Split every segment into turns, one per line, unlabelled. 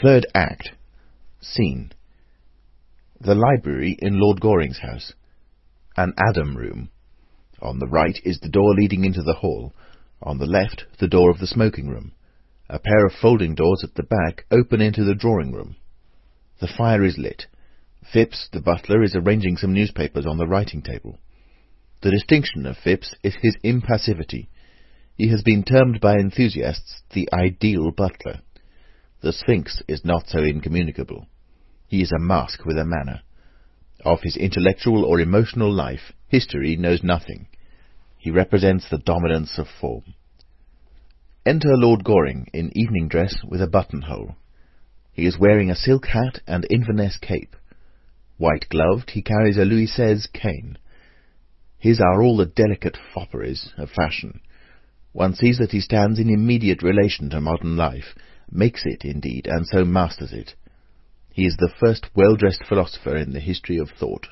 Third act. Scene. The library in Lord Goring's house. An Adam room. On the right is the door leading into the hall. On the left, the door of the smoking room. A pair of folding doors at the back open into the drawing room. The fire is lit. Phipps, the butler, is arranging some newspapers on the writing table. The distinction of Phipps is his impassivity. He has been termed by enthusiasts the ideal butler. The Sphinx is not so incommunicable. He is a mask with a manner. Of his intellectual or emotional life, history knows nothing. He represents the dominance of form. Enter Lord Goring in evening dress with a buttonhole. He is wearing a silk hat and Inverness cape. White-gloved, he carries a Louis XVI cane. His are all the delicate fopperies of fashion. One sees that he stands in immediate relation to modern life, makes it, indeed, and so masters it. He is the first well-dressed philosopher in the history of thought.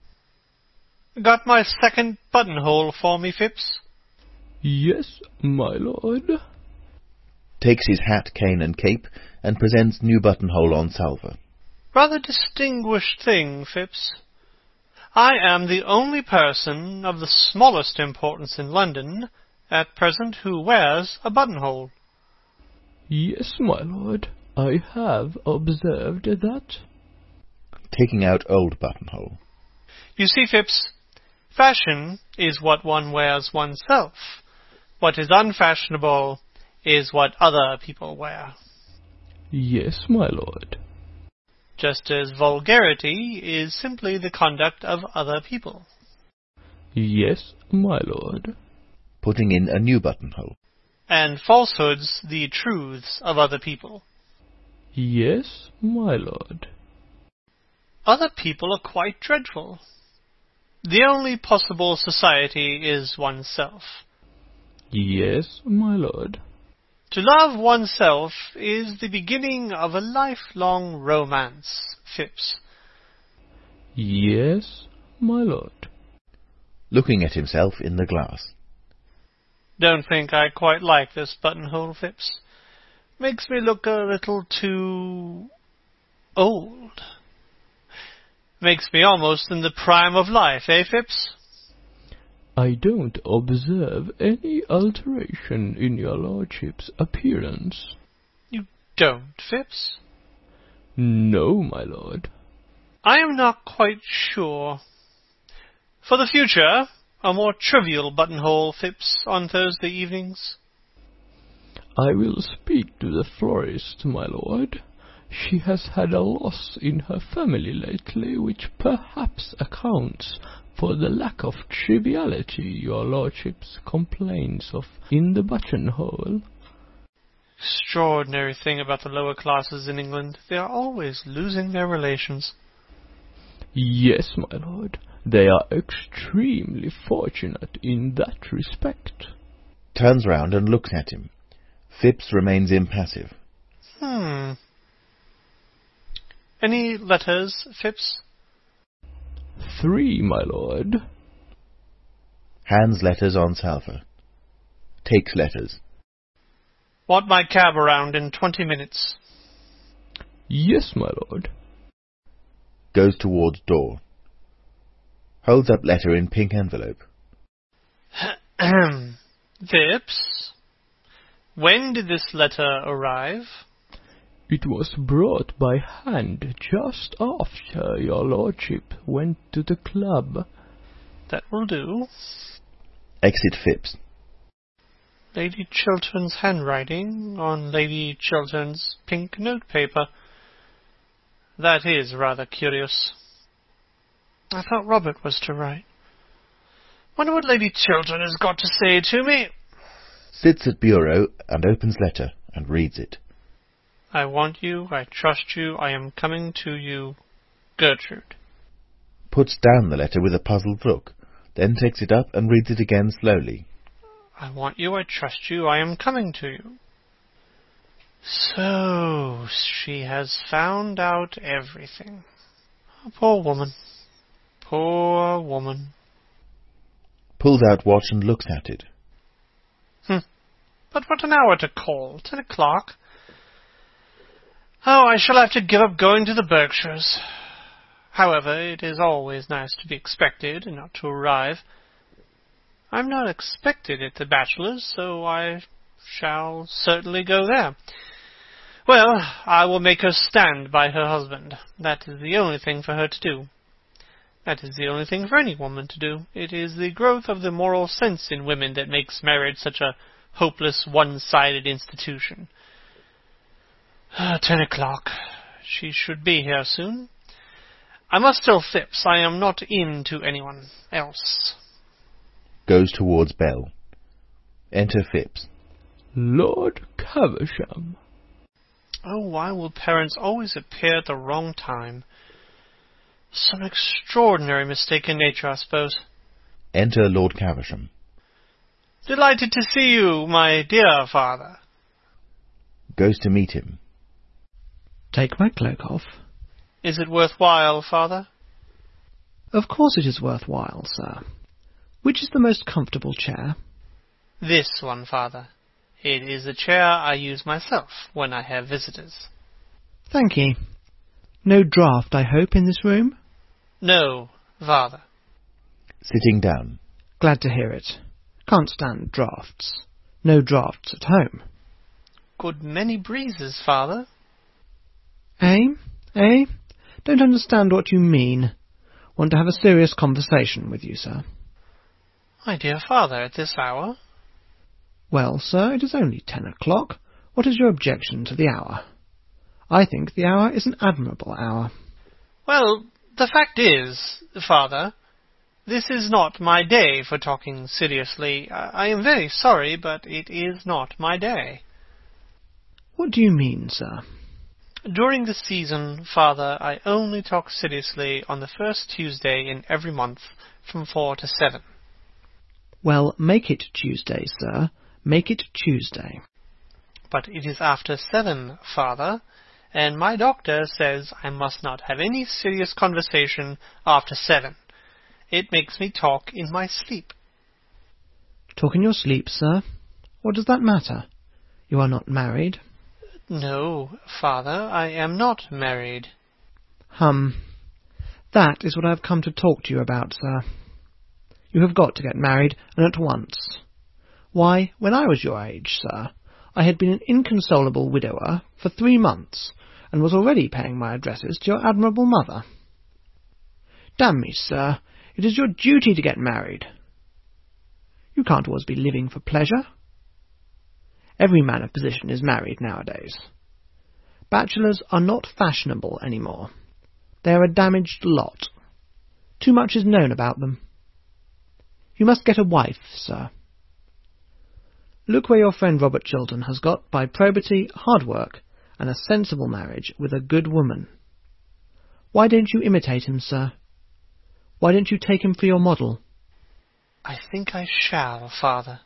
Got my second buttonhole for me, Phipps?
Yes, my lord.
Takes his hat, cane, and cape, and presents new buttonhole on salver.
Rather distinguished thing, Phipps. I am the only person of the smallest importance in London at present who wears a buttonhole.
Yes, my lord. I have observed that.
Taking out old buttonhole.
You see, Phipps, fashion is what one wears oneself. What is unfashionable is what other people wear.
Yes, my lord.
Just as vulgarity is simply the conduct of other people.
Yes, my lord.
Putting in a new buttonhole.
And falsehoods the truths of other people.
Yes, my lord.
Other people are quite dreadful. The only possible society is oneself.
Yes, my lord.
To love oneself is the beginning of a lifelong romance, Phipps.
Yes, my lord.
Looking at himself in the glass.
Don't think I quite like this buttonhole, Phipps. Makes me look a little too old. Makes me almost in the prime of life, eh, Phipps?
I don't observe any alteration in your lordship's appearance.
You don't, Phipps?
No, my lord.
I am not quite sure. For the future, a more trivial buttonhole, Phipps, on Thursday evenings.
I will speak to the florist, my lord. She has had a loss in her family lately, which perhaps accounts for the lack of triviality your lordship's complains of in the buttonhole.
Extraordinary thing about the lower classes in England. They are always losing their relations.
Yes, my lord. They are extremely fortunate in that respect.
Turns round and looks at him. Phipps remains impassive.
Any letters, Phipps?
3, my lord.
Hands letters on salver. Takes letters.
Want my cab around in 20 minutes.
Yes, my lord.
Goes towards door. Holds up letter in pink envelope.
Phipps? When did this letter arrive?
It was brought by hand just after your lordship went to the club.
That will do.
Exit Phipps.
Lady Chiltern's handwriting on Lady Chiltern's pink notepaper. That is rather curious. I thought Robert was to write. Wonder what Lady Chiltern has got to say to me.
Sits at bureau and opens letter and reads it.
I want you, I trust you, I am coming to you, Gertrude.
Puts down the letter with a puzzled look, then takes it up and reads it again slowly.
I want you, I trust you, I am coming to you. So, she has found out everything. Oh, poor woman. Poor woman.
Pulls out watch and looks at it.
But what an hour to call. 10 o'clock. Oh, I shall have to give up going to the Berkshires. However, it is always nice to be expected and not to arrive. I'm not expected at the Bachelor's, so I shall certainly go there. Well, I will make her stand by her husband. That is the only thing for her to do. That is the only thing for any woman to do. It is the growth of the moral sense in women that makes marriage such a hopeless, one-sided institution. 10 o'clock. She should be here soon. I must tell Phipps I am not in to anyone else.
Goes towards Bell. Enter Phipps.
Lord Caversham.
Oh, why will parents always appear at the wrong time? Some extraordinary mistake in nature, I suppose.
Enter Lord Caversham.
Delighted to see you, my dear father.
Goes to meet him.
Take my cloak off.
Is it worthwhile, father?
Of course it is worthwhile, sir. Which is the most comfortable chair?
This one, father. It is the chair I use myself when I have visitors.
Thank ye. No draught, I hope, in this room?
No, father.
Sitting down.
Glad to hear it. Can't stand draughts. No draughts at home.
Good many breezes, father.
Eh? Eh? Don't understand what you mean. Want to have a serious conversation with you, sir.
My dear father, at this hour?
Well, sir, it is only 10 o'clock. What is your objection to the hour? I think the hour is an admirable hour.
Well, the fact is, father, this is not my day for talking seriously. I am very sorry, but it is not my day.
What do you mean, sir?
During the season, father, I only talk seriously on the first Tuesday in every month from 4 to 7.
Well, make it Tuesday, sir. Make it Tuesday.
But it is after 7, father, and my doctor says I must not have any serious conversation after 7. It makes me talk in my sleep.
Talk in your sleep, sir? What does that matter? You are not married.
No, father, I am not married.
That is what I have come to talk to you about, sir. You have got to get married, and at once. Why, when I was your age, sir, I had been an inconsolable widower for 3 months, and was already paying my addresses to your admirable mother. Damn me, sir, it is your duty to get married. You can't always be living for pleasure. Every man of position is married nowadays. Bachelors are not fashionable any more. They are a damaged lot. Too much is known about them. You must get a wife, sir. Look where your friend Robert Chiltern has got by probity, hard work, and a sensible marriage with a good woman. Why don't you imitate him, sir? Why don't you take him for your model?
I think I shall, father.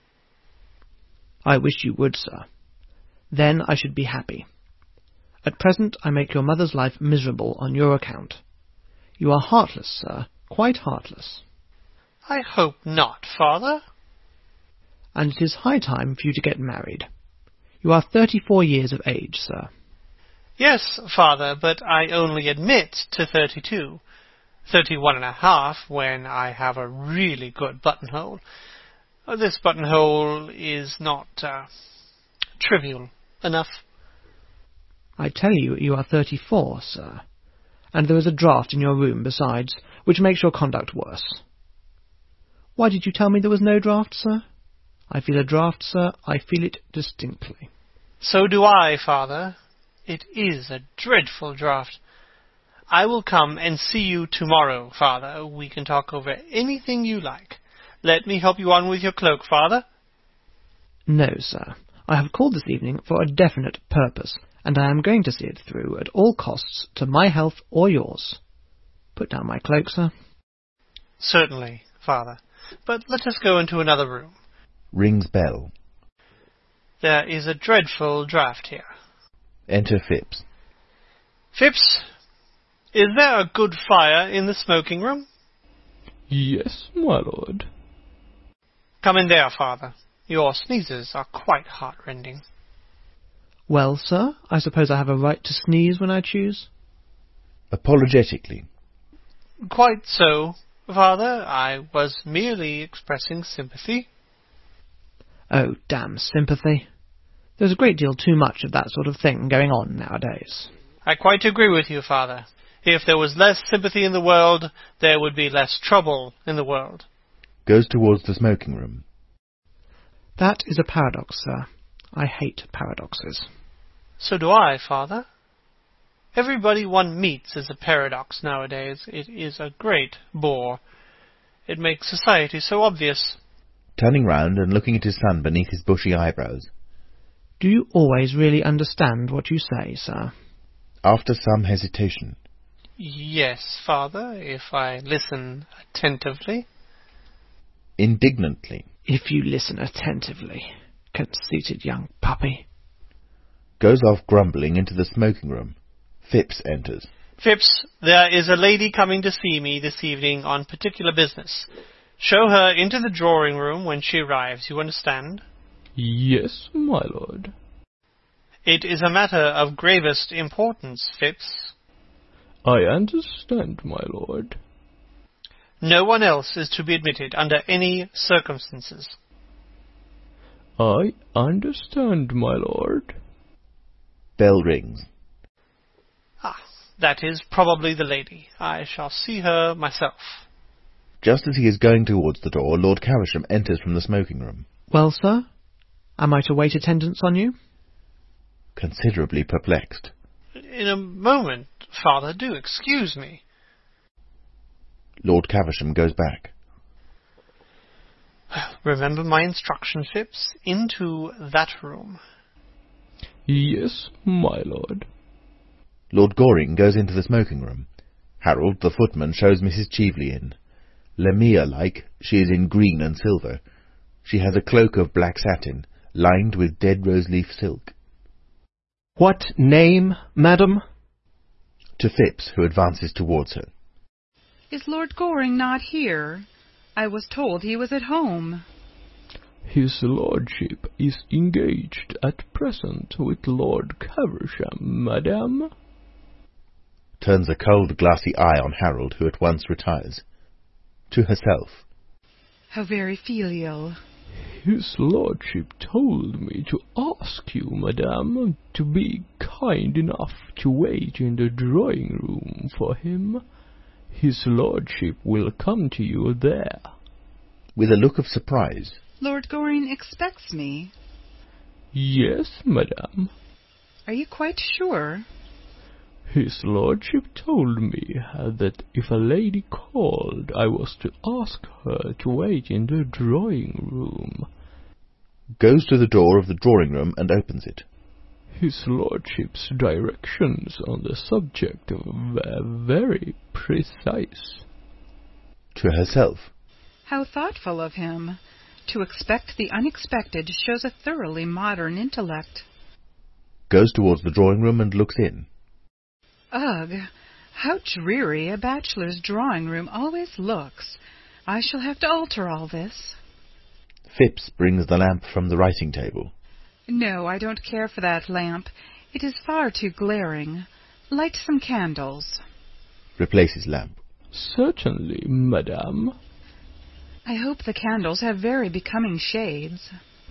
I wish you would, sir. Then I should be happy. At present I make your mother's life miserable on your account. You are heartless, sir, quite heartless.
I hope not, father.
And it is high time for you to get married. You are 34 years of age, sir.
Yes, father, but I only admit to 32. 31.5 when I have a really good buttonhole. This buttonhole is not trivial enough.
I tell you, you are 34, sir. And there is a draught in your room besides, which makes your conduct worse. Why did you tell me there was no draught, sir? I feel a draught, sir. I feel it distinctly.
So do I, father. It is a dreadful draught. I will come and see you tomorrow, father. We can talk over anything you like. Let me help you on with your cloak, father.
No, sir. I have called this evening for a definite purpose, and I am going to see it through at all costs to my health or yours. Put down my cloak, sir.
Certainly, father. But let us go into another room.
Rings bell.
There is a dreadful draught here.
Enter Phipps.
Phipps, is there a good fire in the smoking room?
Yes, my lord.
Come in there, father. Your sneezes are quite heart-rending.
Well, sir, I suppose I have a right to sneeze when I choose?
Apologetically.
Quite so, Father. I was merely expressing sympathy.
Oh, damn sympathy. There's a great deal too much of that sort of thing going on nowadays.
I quite agree with you, Father. If there was less sympathy in the world, there would be less trouble in the world.
Goes towards the smoking room.
That is a paradox, sir. I hate paradoxes.
So do I, Father. Everybody one meets is a paradox nowadays. It is a great bore. It makes society so obvious.
Turning round and looking at his son beneath his bushy eyebrows.
Do you always really understand what you say, sir?
After some hesitation.
Yes, Father, if I listen attentively.
Indignantly.
If you listen attentively, conceited young puppy.
Goes off grumbling into the smoking room. Phipps enters.
Phipps, there is a lady coming to see me this evening on particular business. Show her into the drawing room when she arrives, you understand?
Yes, my lord.
It is a matter of gravest importance, Phipps.
I understand, my lord.
No one else is to be admitted under any circumstances.
I understand, my lord.
Bell rings.
Ah, that is probably the lady. I shall see her myself.
Just as he is going towards the door, Lord Caversham enters from the smoking room.
Well, sir? Am I to wait attendance on you?
Considerably perplexed.
In a moment, Father, do excuse me.
Lord Caversham goes back.
Remember my instruction, Phipps. Into that room.
Yes, my lord.
Lord Goring goes into the smoking room. Harold, the footman, shows Mrs. Cheveley in. Lemire-like, she is in green and silver. She has a cloak of black satin, lined with dead rose-leaf silk.
What name, madam?
To Phipps, who advances towards her.
Is Lord Goring not here? I was told he was at home.
His lordship is engaged at present with Lord Caversham, madam.
Turns a cold, glassy eye on Harold, who at once retires. To herself.
How very filial.
His lordship told me to ask you, madam, to be kind enough to wait in the drawing room for him. His lordship will come to you there.
With a look of surprise.
Lord Goring expects me.
Yes, madam.
Are you quite sure?
His lordship told me that if a lady called, I was to ask her to wait in the drawing room.
Goes to the door of the drawing room and opens it.
His lordship's directions on the subject were very precise.
To herself.
How thoughtful of him. To expect the unexpected shows a thoroughly modern intellect.
Goes towards the drawing room and looks in.
Ugh! How dreary a bachelor's drawing room always looks. I shall have to alter all this.
Phipps brings the lamp from the writing table.
No, I don't care for that lamp. It is far too glaring. Light some candles.
Replaces lamp.
Certainly, madam.
I hope the candles have very becoming shades.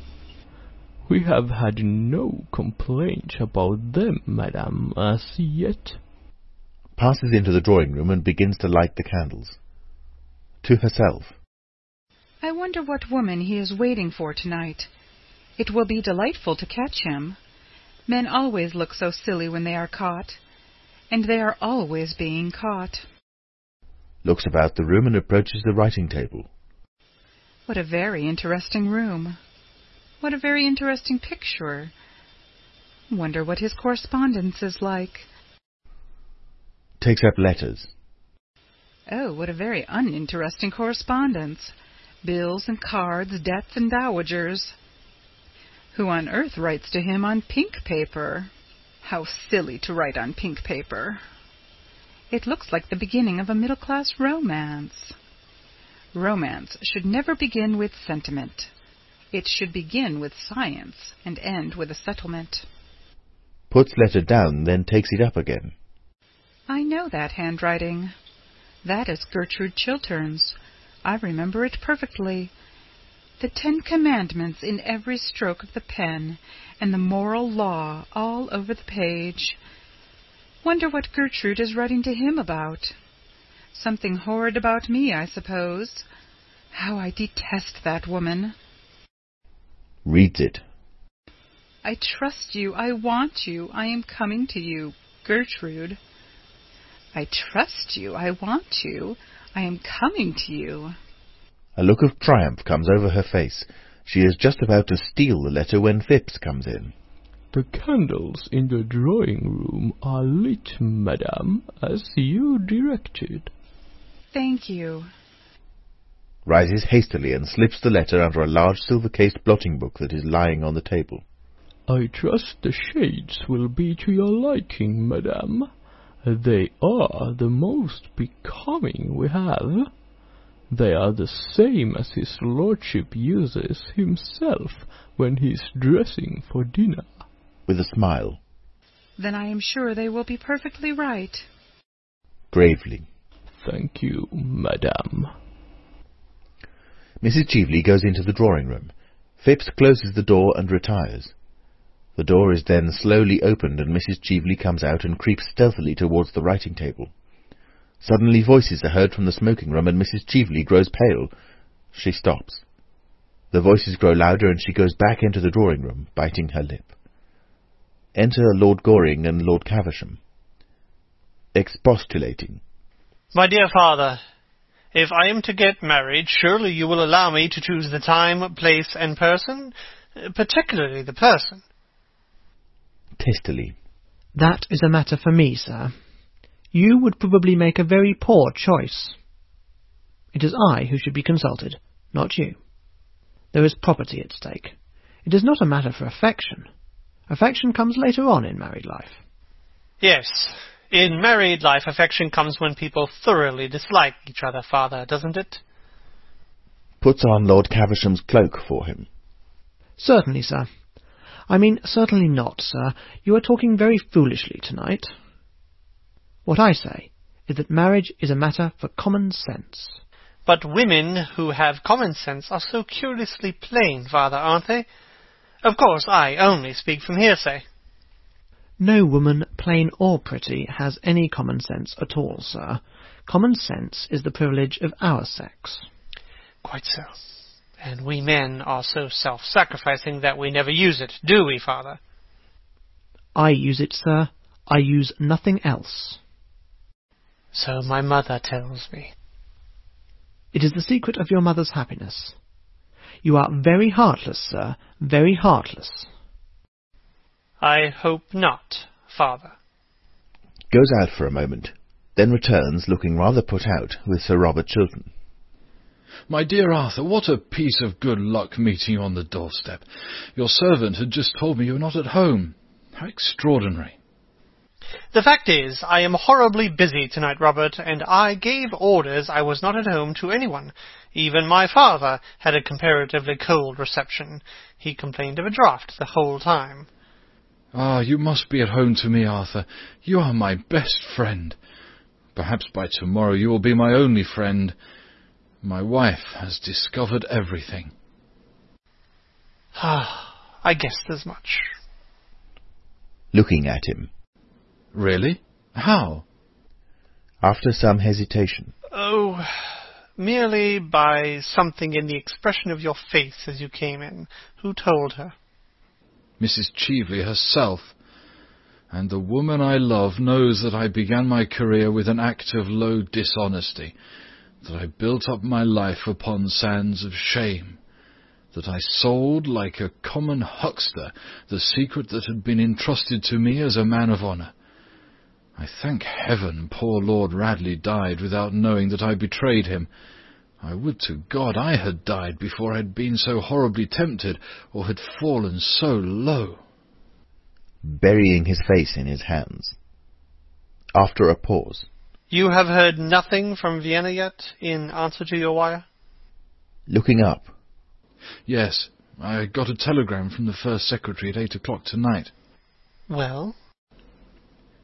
We have had no complaint about them, madam, as yet.
Passes into the drawing room and begins to light the candles. To herself.
I wonder what woman he is waiting for tonight. It will be delightful to catch him. Men always look so silly when they are caught. And they are always being caught.
Looks about the room and approaches the writing table.
What a very interesting room. What a very interesting picture. Wonder what his correspondence is like.
Takes up letters.
Oh, what a very uninteresting correspondence. Bills and cards, debts and dowagers. Who on earth writes to him on pink paper? How silly to write on pink paper. It looks like the beginning of a middle-class romance. Romance should never begin with sentiment. It should begin with science and end with a settlement.
puts letter down, then takes it up again.
I know that handwriting. That is Gertrude Chiltern's. I remember it perfectly. The 10 Commandments in every stroke of the pen, and the moral law all over the page. Wonder what Gertrude is writing to him about. Something horrid about me, I suppose. How I detest that woman.
Reads it.
I trust you. I want you. I am coming to you, Gertrude. I trust you. I want you. I am coming to you.
A look of triumph comes over her face. She is just about to steal the letter when Phipps comes in.
The candles in the drawing-room are lit, madam, as you directed.
Thank you.
Rises hastily and slips the letter under a large silver-cased blotting book that is lying on the table.
I trust the shades will be to your liking, madam. They are the most becoming we have. They are the same as his lordship uses himself when he's dressing for dinner.
With a smile.
Then I am sure they will be perfectly right.
Gravely.
Thank you, madam.
Mrs. Cheveley goes into the drawing-room. Phipps closes the door and retires. The door is then slowly opened, and Mrs. Cheveley comes out and creeps stealthily towards the writing-table. Suddenly voices are heard from the smoking-room, and Mrs. Cheveley grows pale. She stops. The voices grow louder, and she goes back into the drawing-room, biting her lip. Enter Lord Goring and Lord Caversham. Expostulating.
My dear father, if I am to get married, surely you will allow me to choose the time, place, and person, particularly the person.
Testily.
That is a matter for me, sir. You would probably make a very poor choice. It is I who should be consulted, not you. There is property at stake. It is not a matter for affection. Affection comes later on in married life.
Yes, in married life, affection comes when people thoroughly dislike each other, father, doesn't it?
Puts on Lord Caversham's cloak for him.
Certainly, sir. I mean, certainly not, sir. You are talking very foolishly tonight. What I say is that marriage is a matter for common sense.
But women who have common sense are so curiously plain, father, aren't they? Of course, I only speak from hearsay.
No woman, plain or pretty, has any common sense at all, sir. Common sense is the privilege of our sex.
Quite so. And we men are so self-sacrificing that we never use it, do we, father?
I use it, sir. I use nothing else.
So my mother tells me.
It is the secret of your mother's happiness. You are very heartless, sir, very heartless.
I hope not, father.
Goes out for a moment, then returns, looking rather put out, with Sir Robert Chiltern.
My dear Arthur, what a piece of good luck meeting you on the doorstep. Your servant had just told me you were not at home. How extraordinary.
The fact is, I am horribly busy tonight, Robert, and I gave orders I was not at home to anyone. Even my father had a comparatively cold reception. He complained of a draught the whole time.
Ah, you must be at home to me, Arthur. You are my best friend. Perhaps by tomorrow you will be my only friend. My wife has discovered everything.
I guessed as much.
Looking at him.
Really? How?
After some hesitation.
Oh, merely by something in the expression of your face as you came in. Who told her?
Mrs. Cheveley herself. And the woman I love knows that I began my career with an act of low dishonesty, that I built up my life upon sands of shame, that I sold like a common huckster the secret that had been entrusted to me as a man of honour. I thank heaven poor Lord Radley died without knowing that I betrayed him. I would to God I had died before I had been so horribly tempted, or had fallen so low.
Burying his face in his hands. After a pause.
You have heard nothing from Vienna yet, in answer to your wire?
Looking up.
Yes, I got a telegram from the First Secretary at 8 o'clock tonight.
Well,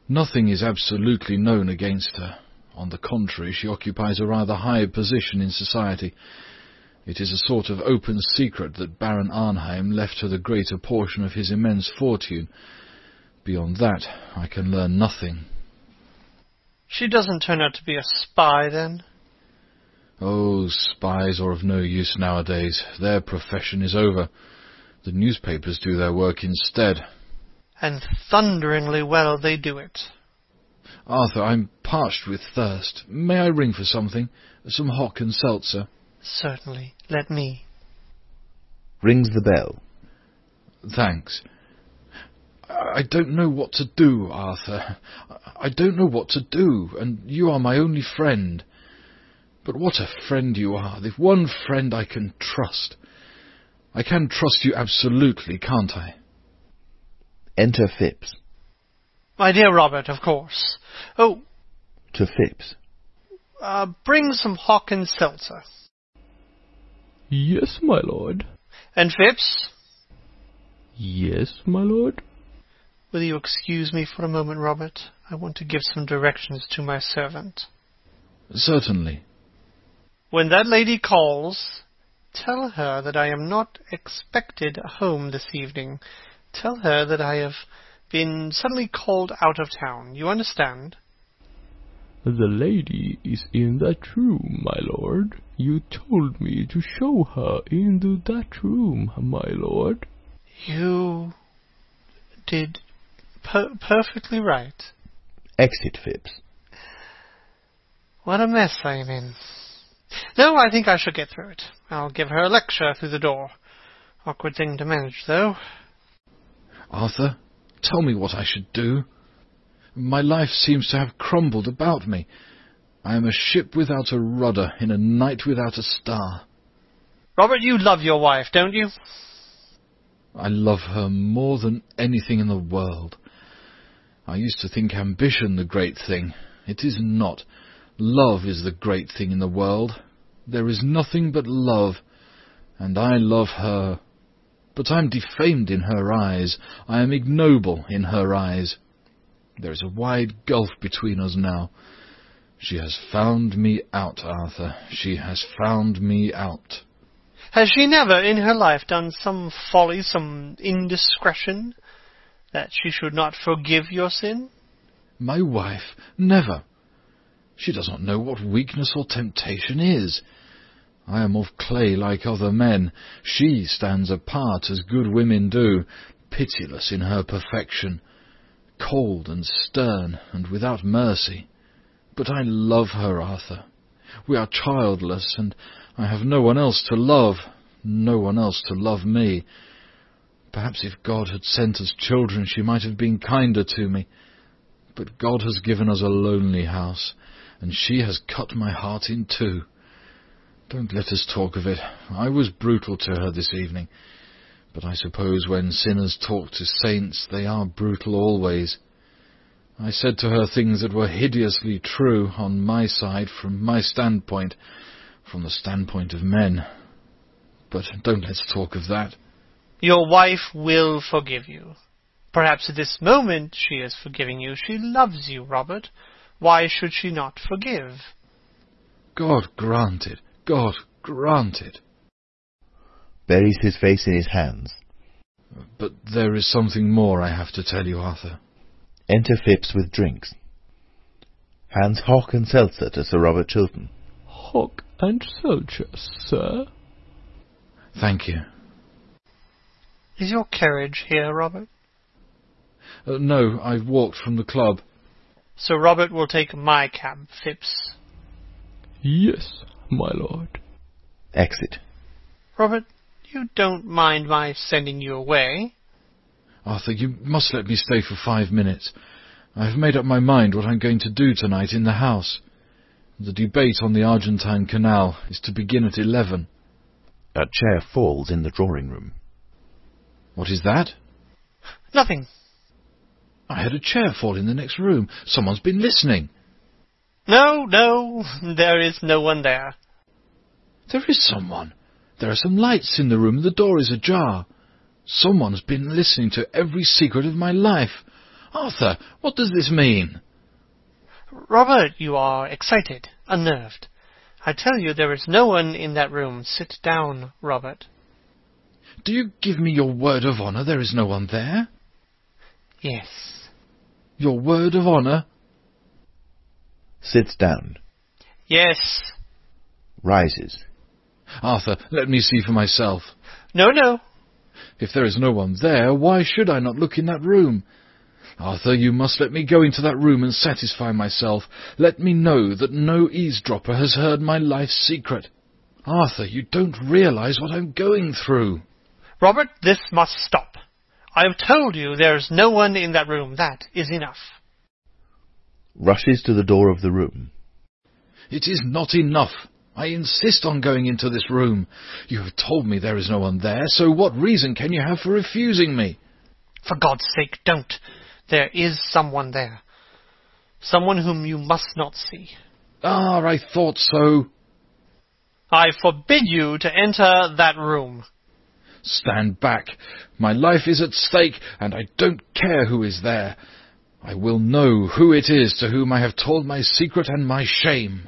Nothing is absolutely known against her. On the contrary, she occupies a rather high position in society. It is a sort of open secret that Baron Arnheim left her the greater portion of his immense fortune. Beyond that, I can learn nothing.
She doesn't turn out to be a spy, then?
Oh, spies are of no use nowadays. Their profession is over. The newspapers do their work instead.
And thunderingly well they do it.
Arthur, I'm parched with thirst. May I ring for something? Some hock and seltzer?
Certainly. Let me.
Rings the bell.
Thanks. I don't know what to do, Arthur. I don't know what to do, and you are my only friend. But what a friend you are, the one friend I can trust. I can trust you absolutely, can't I?
Enter Phipps.
My dear Robert, of course. Oh,
To Phipps.
bring some hock and seltzer.
Yes, my lord.
And Phipps,
Yes, my lord.
will you excuse me for a moment, Robert? I want to give some directions to my servant.
Certainly.
When that lady calls, tell her that I am not expected home this evening. Tell her that I have been suddenly called out of town. You understand?
The lady is in that room, my lord. You told me to show her into that room, my lord.
You did perfectly right.
Exit Phipps.
What a mess I am in. No, I think I shall get through it. I'll give her a lecture through the door. Awkward thing to manage, though.
Arthur, tell me what I should do. My life seems to have crumbled about me. I am a ship without a rudder in a night without a star.
Robert, you love your wife, don't you?
I love her more than anything in the world. I used to think ambition the great thing. It is not. Love is the great thing in the world. There is nothing but love, and I love her. But I am defamed in her eyes. I am ignoble in her eyes. There is a wide gulf between us now. She has found me out, Arthur. She has found me out.
Has she never in her life done some folly, some indiscretion, that she should not forgive your sin?
My wife? Never. She does not know what weakness or temptation is. I am of clay like other men. She stands apart as good women do, pitiless in her perfection, cold and stern and without mercy. But I love her, Arthur. We are childless, and I have no one else to love, no one else to love me. Perhaps if God had sent us children, she might have been kinder to me. But God has given us a lonely house, and she has cut my heart in two. Don't let us talk of it. I was brutal to her this evening, but I suppose when sinners talk to saints, they are brutal always. I said to her things that were hideously true on my side, from my standpoint, from the standpoint of men. But don't let's talk of that.
Your wife will forgive you. Perhaps at this moment she is forgiving you. She loves you, Robert. Why should she not forgive?
God grant it. God grant it.
Buries his face in his hands.
But there is something more I have to tell you, Arthur.
Enter Phipps with drinks. Hands hock and seltzer to Sir Robert Chiltern.
Hock and seltzer, sir.
Thank you.
Is your carriage here, Robert?
No, I walked from the club.
Sir Robert will take my cab, Phipps.
Yes, my lord.
Exit.
Robert, you don't mind my sending you away?
Arthur, you must let me stay for 5 minutes. I have made up my mind what I'm going to do tonight in the house. The debate on the Argentine Canal is to begin at 11.
A chair falls in the drawing-room.
What is that?
Nothing.
I had a chair fall in the next room. Someone's been listening.
No, there is no one there.
There is someone. There are some lights in the room and the door is ajar. Someone's been listening to every secret of my life. Arthur, what does this mean?
Robert, you are excited, unnerved. I tell you, there is no one in that room. Sit down, Robert.
Do you give me your word of honour there is no one there?
Yes.
Your word of honour?
Sits down.
Yes.
Rises.
Arthur, let me see for myself.
No, no.
If there is no one there, why should I not look in that room? Arthur, you must let me go into that room and satisfy myself. Let me know that no eavesdropper has heard my life's secret. Arthur, you don't realize what I'm going through.
Robert, this must stop. I have told you there is no one in that room. That is enough.
Rushes to the door of the room.
It is not enough. I insist on going into this room. You have told me there is no one there, so what reason can you have for refusing me?
For God's sake, don't. There is someone there. Someone whom you must not see.
Ah, I thought so.
I forbid you to enter that room.
Stand back. My life is at stake, and I don't care who is there. I will know who it is to whom I have told my secret and my shame.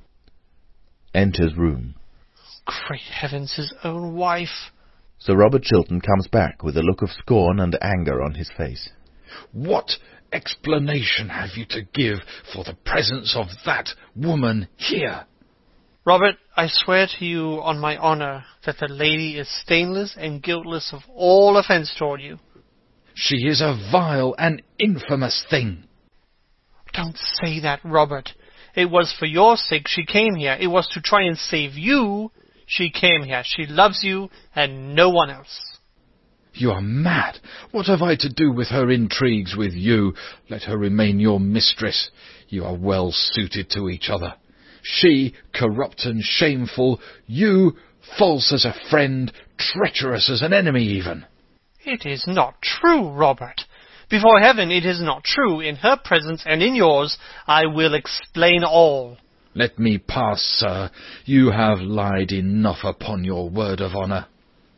Enters room.
Great heavens, his own wife.
Sir Robert Chiltern comes back with a look of scorn and anger on his face.
What explanation have you to give for the presence of that woman here?
Robert, I swear to you on my honour that the lady is stainless and guiltless of all offence toward you.
She is a vile and infamous thing.
Don't say that, Robert. It was for your sake she came here. It was to try and save you she came here. She loves you and no one else.
You are mad. What have I to do with her intrigues with you? Let her remain your mistress. You are well suited to each other. She, corrupt and shameful. You, false as a friend, treacherous as an enemy even.
It is not true, Robert. Before heaven, it is not true. In her presence and in yours, I will explain all.
Let me pass, sir. You have lied enough upon your word of honour.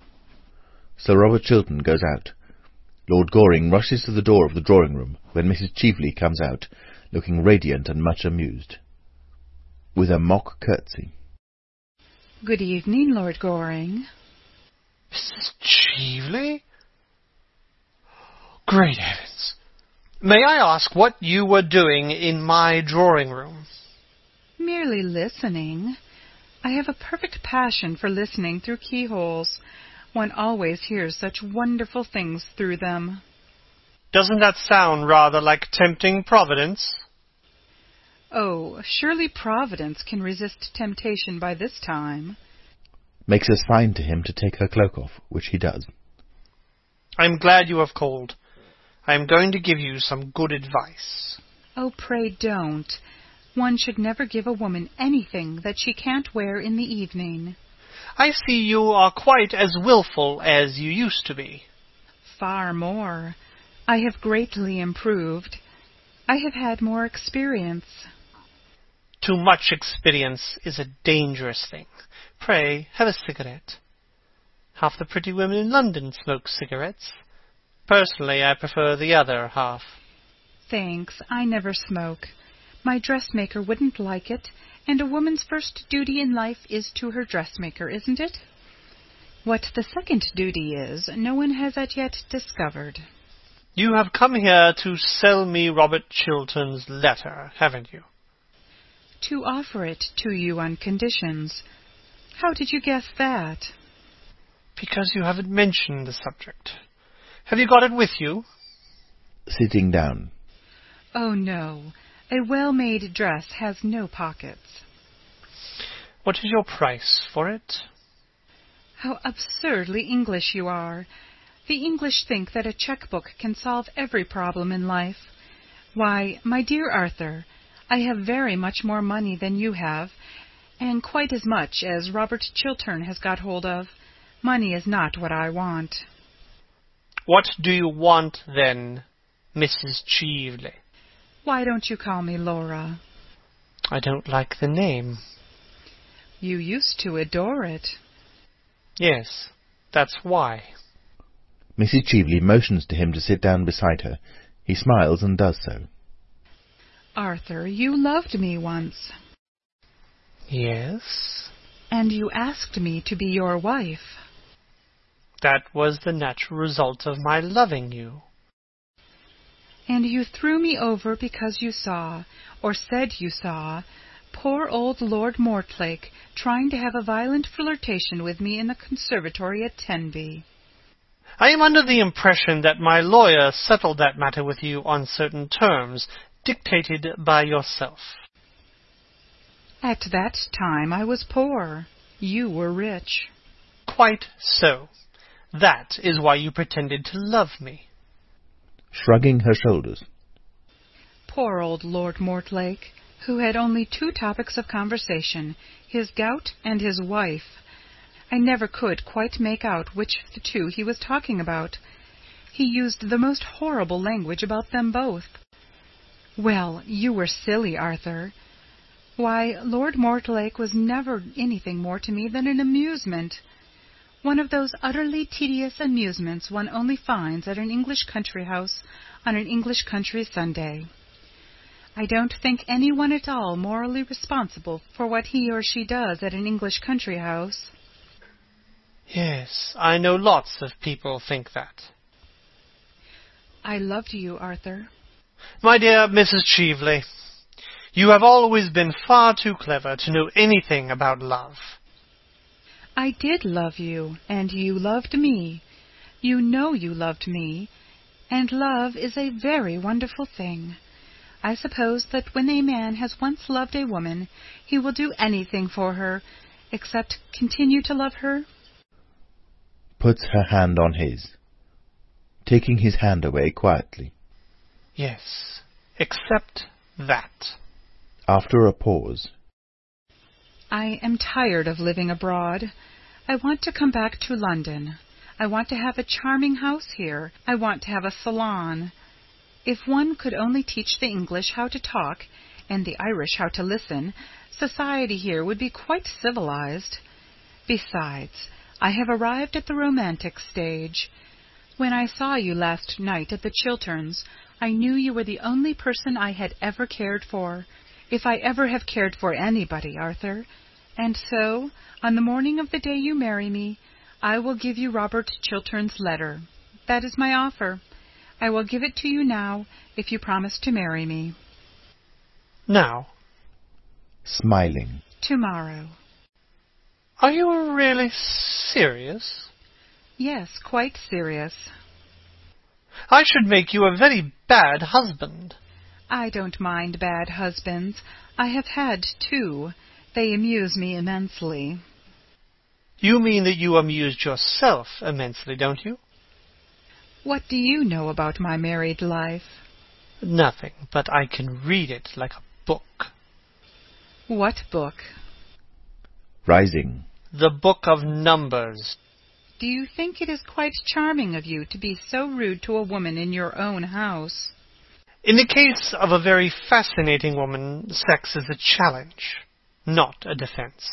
Sir Robert Chiltern goes out. Lord Goring rushes to the door of the drawing-room when Mrs. Cheveley comes out, looking radiant and much amused. With a mock curtsy.
Good evening, Lord Goring.
Mrs. Cheveley? Great heavens! May I ask what you were doing in my drawing-room?
Merely listening. I have a perfect passion for listening through keyholes. One always hears such wonderful things through them.
Doesn't that sound rather like tempting Providence?
Oh, surely Providence can resist temptation by this time.
Makes a sign to him to take her cloak off, which he does.
I'm glad you have called. I am going to give you some good advice.
Oh, pray don't. One should never give a woman anything that she can't wear in the evening.
I see you are quite as willful as you used to be.
Far more. I have greatly improved. I have had more experience.
Too much experience is a dangerous thing. Pray, have a cigarette. Half the pretty women in London smoke cigarettes. Personally, I prefer the other half.
Thanks, I never smoke. My dressmaker wouldn't like it, and a woman's first duty in life is to her dressmaker, isn't it? What the second duty is, no one has as yet discovered.
You have come here to sell me Robert Chiltern's letter, haven't you?
To offer it to you on conditions. How did you guess that?
Because you haven't mentioned the subject. Have you got it with you?
Sitting down.
Oh, no. A well-made dress has no pockets.
What is your price for it?
How absurdly English you are. The English think that a checkbook can solve every problem in life. Why, my dear Arthur, I have very much more money than you have, and quite as much as Robert Chiltern has got hold of. Money is not what I want.
What do you want, then, Mrs. Cheveley?
Why don't you call me Laura?
I don't like the name.
You used to adore it.
Yes, that's why.
Mrs. Cheveley motions to him to sit down beside her. He smiles and does so.
Arthur, you loved me once,
Yes,
and you asked me to be your wife.
that was the natural result of my loving you.
And you threw me over because you saw, or said you saw, poor old Lord Mortlake trying to have a violent flirtation with me in the conservatory at Tenby.
I am under the impression that my lawyer settled that matter with you on certain terms, dictated by yourself.
At that time I was poor. You were rich.
Quite so. That is why you pretended to love me.
Shrugging her shoulders.
Poor old Lord Mortlake, who had only two topics of conversation, his gout and his wife. I never could quite make out which of the two he was talking about. He used the most horrible language about them both. Well, you were silly, Arthur. Why, Lord Mortlake was never anything more to me than an amusement. One of those utterly tedious amusements one only finds at an English country house on an English country Sunday. I don't think anyone at all morally responsible for what he or she does at an English country house.
Yes, I know lots of people think that.
I loved you, Arthur.
My dear Mrs. Cheveley, you have always been far too clever to know anything about love.
I did love you, and you loved me. You know you loved me, and love is a very wonderful thing. I suppose that when a man has once loved a woman, he will do anything for her, except continue to love her.
Puts her hand on his, taking his hand away quietly.
Yes, except that.
After a pause.
I am tired of living abroad. I want to come back to London. I want to have a charming house here. I want to have a salon. If one could only teach the English how to talk, and the Irish how to listen, society here would be quite civilized. Besides, I have arrived at the romantic stage. When I saw you last night at the Chilterns, I knew you were the only person I had ever cared for, if I ever have cared for anybody, Arthur. And so, on the morning of the day you marry me, I will give you Robert Chiltern's letter. That is my offer. I will give it to you now, if you promise to marry me.
Now,
Smiling.
Tomorrow.
are you really serious?
Yes, quite serious.
I should make you a very bad husband.
I don't mind bad husbands. I have had two. They amuse me immensely.
You mean that you amused yourself immensely, don't you?
What do you know about my married life?
Nothing, but I can read it like a book.
What book?
Rising.
The book of Numbers.
Do you think it is quite charming of you to be so rude to a woman in your own house?
In the case of a very fascinating woman, sex is a challenge, not a defense.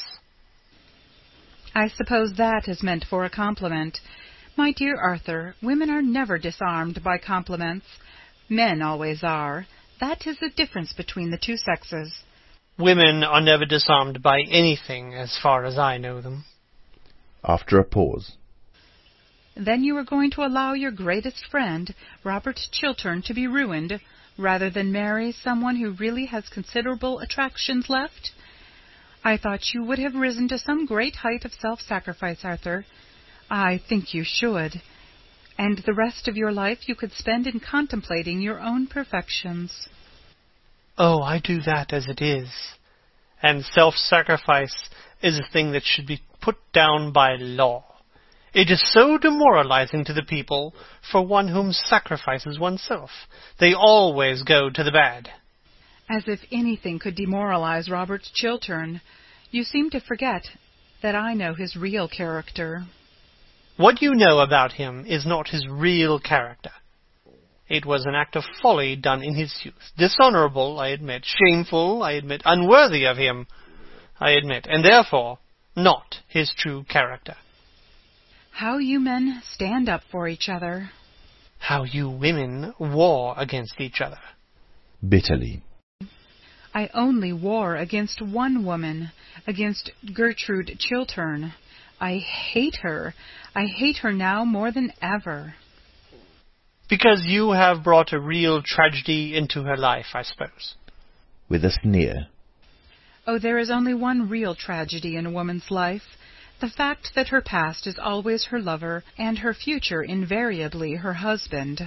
I suppose that is meant for a compliment. My dear Arthur, women are never disarmed by compliments. Men always are. That is the difference between the two sexes.
Women are never disarmed by anything, as far as I know them.
After a pause.
Then you are going to allow your greatest friend, Robert Chiltern, to be ruined, rather than marry someone who really has considerable attractions left? I thought you would have risen to some great height of self-sacrifice, Arthur. I think you should. And the rest of your life you could spend in contemplating your own perfections.
Oh, I do that as it is. And self-sacrifice is a thing that should be put down by law. It is so demoralizing to the people for one whom sacrifices oneself. They always go to the bad.
As if anything could demoralize Robert Chiltern. You seem to forget that I know his real character.
What you know about him is not his real character. It was an act of folly done in his youth. Dishonorable, I admit. Shameful, I admit. Unworthy of him, I admit. And therefore, not his true character.
How you men stand up for each other.
How you women war against each other.
Bitterly.
I only war against one woman, against Gertrude Chiltern. I hate her. I hate her now more than ever.
Because you have brought a real tragedy into her life, I suppose.
With a sneer.
Oh, there is only one real tragedy in a woman's life. The fact that her past is always her lover, and her future invariably her husband.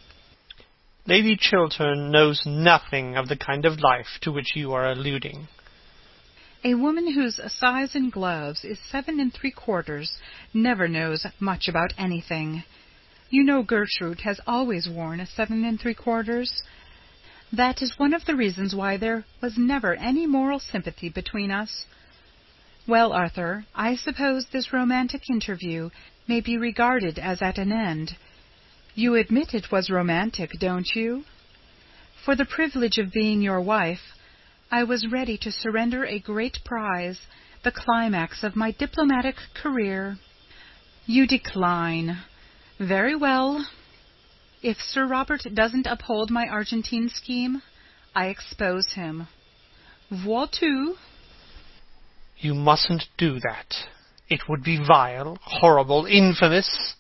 Lady Chiltern knows nothing of the kind of life to which you are alluding.
A woman whose size in gloves is 7 3/4 never knows much about anything. You know Gertrude has always worn a 7 3/4. That is one of the reasons why there was never any moral sympathy between us. Well, Arthur, I suppose this romantic interview may be regarded as at an end. You admit it was romantic, don't you? For the privilege of being your wife, I was ready to surrender a great prize, the climax of my diplomatic career. You decline. Very well. If Sir Robert doesn't uphold my Argentine scheme, I expose him. Vois tu?
You mustn't do that. It would be vile, horrible, infamous.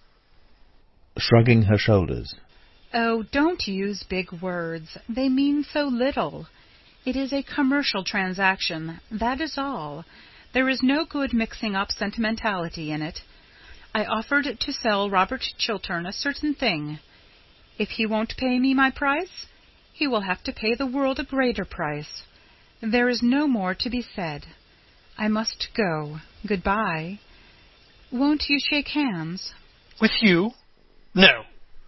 Shrugging her shoulders.
Oh, don't use big words. They mean so little. It is a commercial transaction, that is all. There is no good mixing up sentimentality in it. I offered to sell Robert Chiltern a certain thing. If he won't pay me my price, he will have to pay the world a greater price. There is no more to be said. I must go. Goodbye. Won't you shake hands?
With you? No.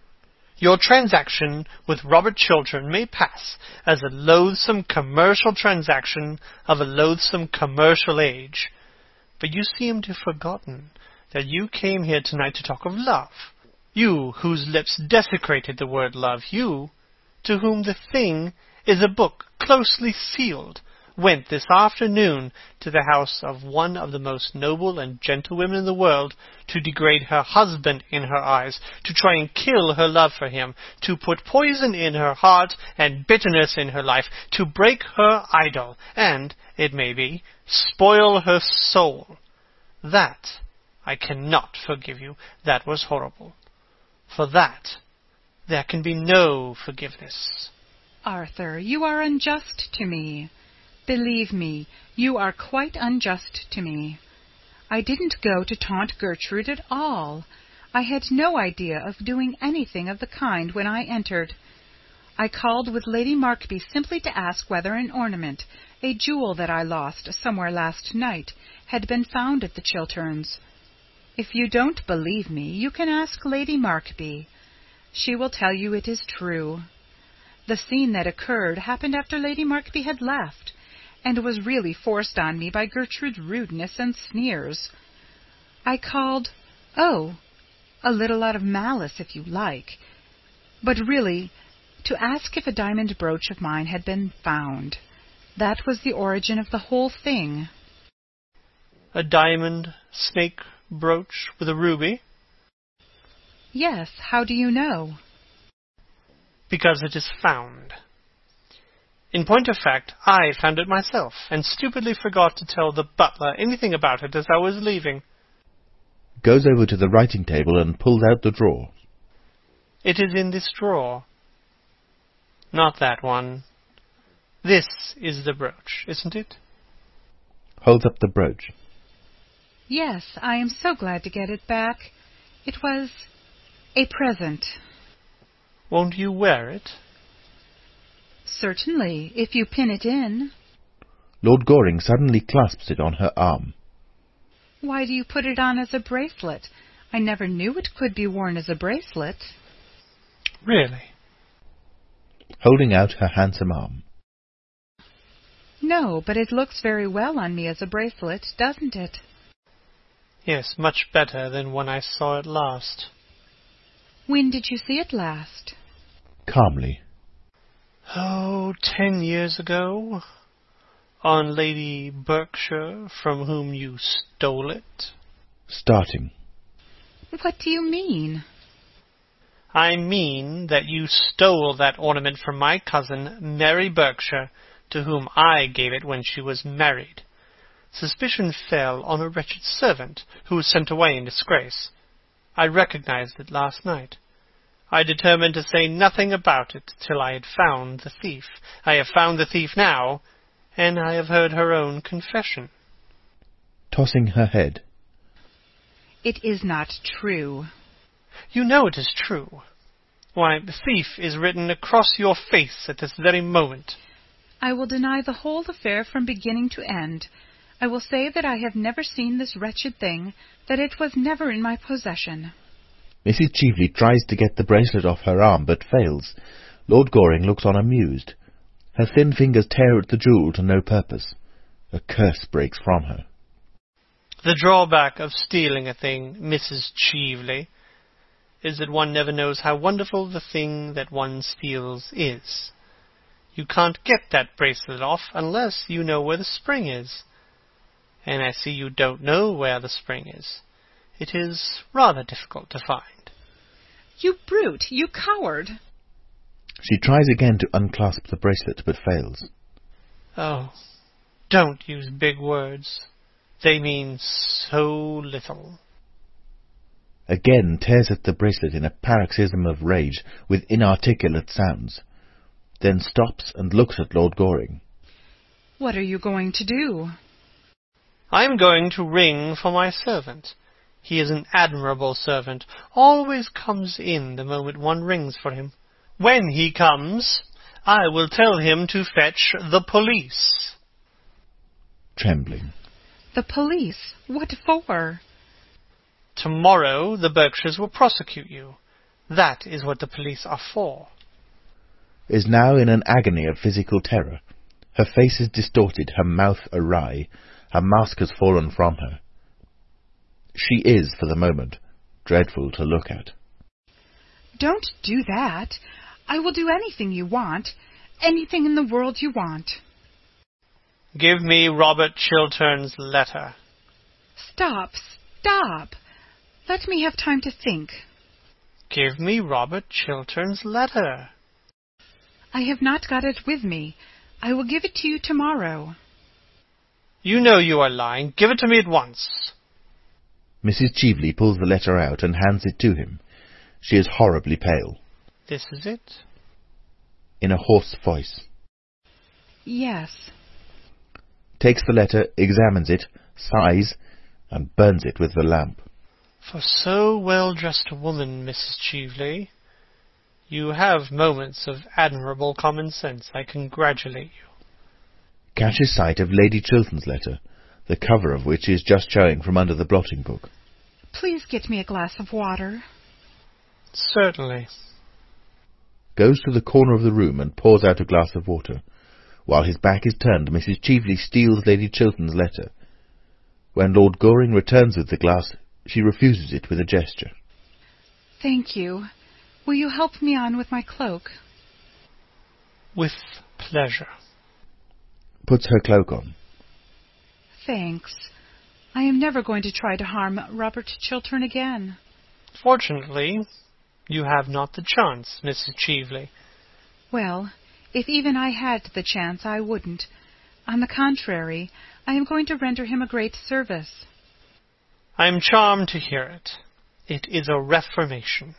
Your transaction with Robert Chiltern may pass as a loathsome commercial transaction of a loathsome commercial age. But you seem to have forgotten that you came here tonight to talk of love. You, whose lips desecrated the word love. You, to whom the thing is a book closely sealed, went this afternoon to the house of one of the most noble and gentle women in the world to degrade her husband in her eyes, to try and kill her love for him, to put poison in her heart and bitterness in her life, to break her idol, and, it may be, spoil her soul. That I cannot forgive you. That was horrible. For that there can be no forgiveness.
Arthur, you are unjust to me. Believe me, you are quite unjust to me. I didn't go to taunt Gertrude at all. I had no idea of doing anything of the kind when I entered. I called with Lady Markby simply to ask whether an ornament, a jewel that I lost somewhere last night, had been found at the Chilterns. If you don't believe me, you can ask Lady Markby. She will tell you it is true. The scene that occurred happened after Lady Markby had left, and was really forced on me by Gertrude's rudeness and sneers. I called, a little out of malice, if you like, but really to ask if a diamond brooch of mine had been found. That was the origin of the whole thing.
A diamond snake brooch with a ruby?
Yes, how do you know?
Because it is found. In point of fact, I found it myself, and stupidly forgot to tell the butler anything about it as I was leaving.
Goes over to the writing table and pulls out the drawer.
It is in this drawer. Not that one. This is the brooch, isn't it?
Holds up the brooch.
Yes, I am so glad to get it back. It was a present.
Won't you wear it?
Certainly, if you pin it in.
Lord Goring suddenly clasps it on her arm.
Why do you put it on as a bracelet? I never knew it could be worn as a bracelet.
Really?
Holding out her handsome arm.
No, but it looks very well on me as a bracelet, doesn't it?
Yes, much better than when I saw it last.
When did you see it last?
Calmly.
10 years ago. On Lady Berkshire, from whom you stole it.
Starting.
What do you mean?
I mean that you stole that ornament from my cousin, Mary Berkshire, to whom I gave it when she was married. Suspicion fell on a wretched servant who was sent away in disgrace. I recognized it last night. I determined to say nothing about it till I had found the thief. I have found the thief now, and I have heard her own confession.
Tossing her head.
It is not true.
You know it is true. Why, the thief is written across your face at this very moment.
I will deny the whole affair from beginning to end. I will say that I have never seen this wretched thing, that it was never in my possession.
Mrs. Cheveley tries to get the bracelet off her arm, but fails. Lord Goring looks on amused. Her thin fingers tear at the jewel to no purpose. A curse breaks from her.
The drawback of stealing a thing, Mrs. Cheveley, is that one never knows how wonderful the thing that one steals is. You can't get that bracelet off unless you know where the spring is. And I see you don't know where the spring is. It is rather difficult to find.
You brute! You coward!
She tries again to unclasp the bracelet, but fails.
Oh, don't use big words. They mean so little.
Again tears at the bracelet in a paroxysm of rage, with inarticulate sounds. Then stops and looks at Lord Goring.
What are you going to do?
I am going to ring for my servant. He is an admirable servant, always comes in the moment one rings for him. When he comes, I will tell him to fetch the police.
Trembling.
The police? What for?
Tomorrow the Berkshires will prosecute you. That is what the police are for.
Is now in an agony of physical terror. Her face is distorted, her mouth awry. Her mask has fallen from her. She is, for the moment, dreadful to look at.
Don't do that. I will do anything you want. Anything in the world you want.
Give me Robert Chiltern's letter.
Stop. Let me have time to think.
Give me Robert Chiltern's letter.
I have not got it with me. I will give it to you tomorrow.
You know you are lying. Give it to me at once.
Mrs. Cheveley pulls the letter out and hands it to him. She is horribly pale.
This is it?
In a hoarse voice.
Yes.
Takes the letter, examines it, sighs, and burns it with the lamp.
For so well-dressed a woman, Mrs. Cheveley, you have moments of admirable common sense. I congratulate you.
Catches sight of Lady Chiltern's letter, the cover of which is just showing from under the blotting book.
Please get me a glass of water.
Certainly.
Goes to the corner of the room and pours out a glass of water. While his back is turned, Mrs. Cheveley steals Lady Chiltern's letter. When Lord Goring returns with the glass, she refuses it with a gesture.
Thank you. Will you help me on with my cloak?
With pleasure.
Puts her cloak on.
Thanks. I am never going to try to harm Robert Chiltern again.
Fortunately, you have not the chance, Mrs. Cheveley.
Well, if even I had the chance, I wouldn't. On the contrary, I am going to render him a great service.
I am charmed to hear it. It is a reformation.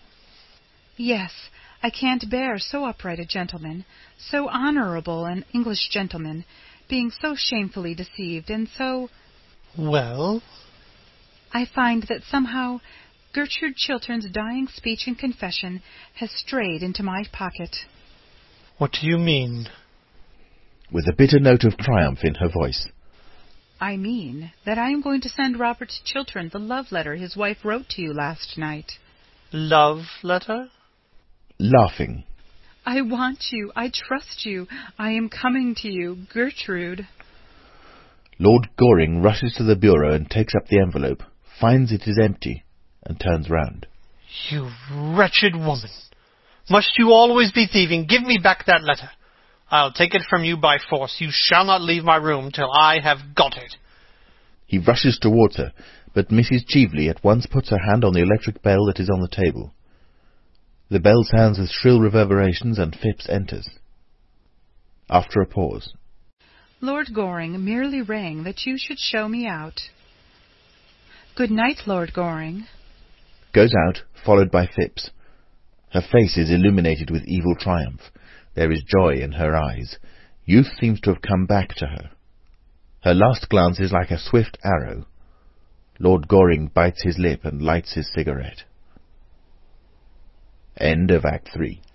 Yes, I can't bear so upright a gentleman, so honourable an English gentleman, being so shamefully deceived, and so...
Well?
I find that somehow Gertrude Chiltern's dying speech and confession has strayed into my pocket.
What do you mean?
With a bitter note of triumph in her voice.
I mean that I am going to send Robert Chiltern the love letter his wife wrote to you last night.
Love letter?
Laughing.
I want you. I trust you. I am coming to you, Gertrude.
Lord Goring rushes to the bureau and takes up the envelope, finds it is empty, and turns round.
You wretched woman! Must you always be thieving? Give me back that letter. I'll take it from you by force. You shall not leave my room till I have got it.
He rushes towards her, but Mrs. Cheveley at once puts her hand on the electric bell that is on the table. The bell sounds with shrill reverberations, and Phipps enters. After a pause.
Lord Goring merely rang that you should show me out. Good night, Lord Goring.
Goes out, followed by Phipps. Her face is illuminated with evil triumph. There is joy in her eyes. Youth seems to have come back to her. Her last glance is like a swift arrow. Lord Goring bites his lip and lights his cigarette. End of Act 3.